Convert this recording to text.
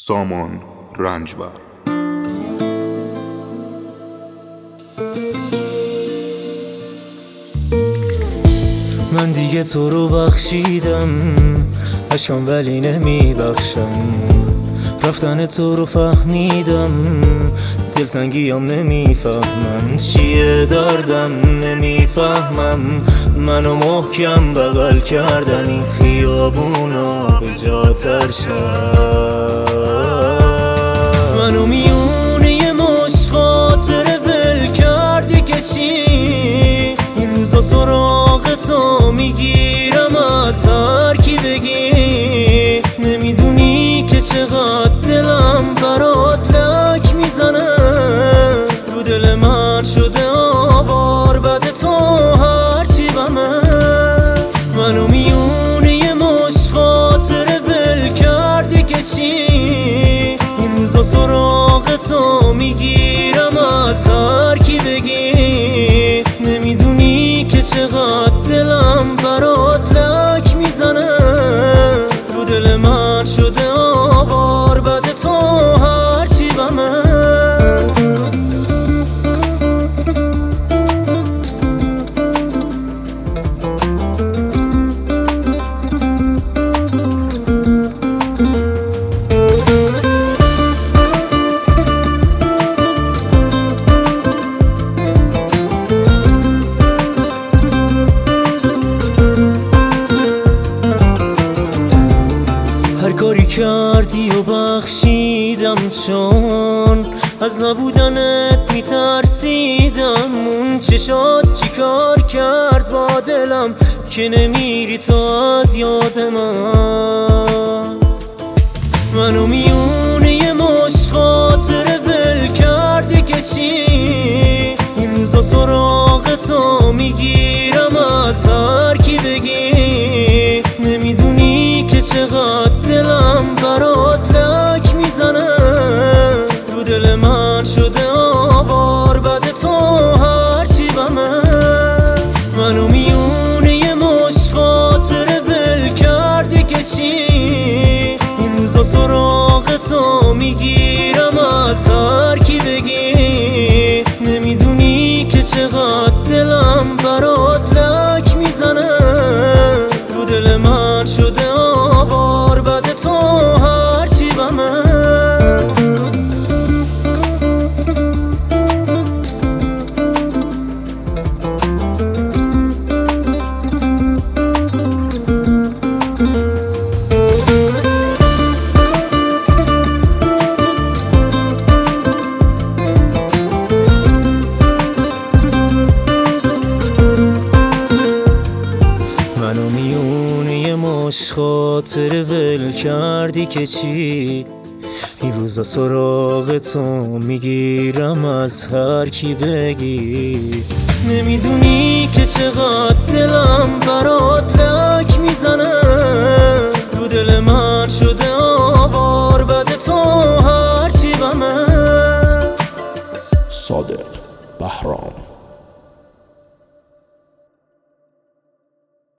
سامان رنجبر. من دیگه تو رو بخشیدم، اشکام ولی نمی بخشم. رفتن تو رو فهمیدم، دلتنگیم نمیفهمم چیه دردم، نمیفهمم. منو محکم بغل کردن این خیابونا به جا ترشم. منو میونه یه مشت خاطره ول کردی که چی؟ این روزا سراغ تو میگیرم از هر کی بگی. نمیدونی که چقدر دلم برات لک میزنه، رو دل من شده آوار بعد تو هرچی غمه. منو میونه یه مشت خاطره ول کردی که چی؟ این روزا سراغ تو میگیرم از هر کی بگی. نمیدونی که چقدر دلم برات لک میزنه، رو دل من شده آوار بعد تو هرچی غمه. هر کاری کردی و بخشیدم، چون از نبودنت میترسیدم. اون چشات چی کار کرد با دلم که نمیری تو از یاد من. منو میونه یه مشت خاطره ول کردی که چی؟ این روزا سراغ تو میگیرم از هر کی بگی. نمیدونی که چقدر دلم برات لک میزنه، رو دل من شده آوار بعد تو هرچی غمه. منو میونه یه مشت خاطره ول کردی که چی؟ این روزا سراغ تو میگیرم از هر کی بگی. نمیدونی که چقدر دلم برات لک میزنه، رو دل من شده آوار بعد تو هرچی غمه. منو میونه یه مشت خاطره ول کردی که چی؟ این روزا سراغ تو میگیرم از هر کی بگی. نمیدونی که چقدر دلم برات لک میزنه،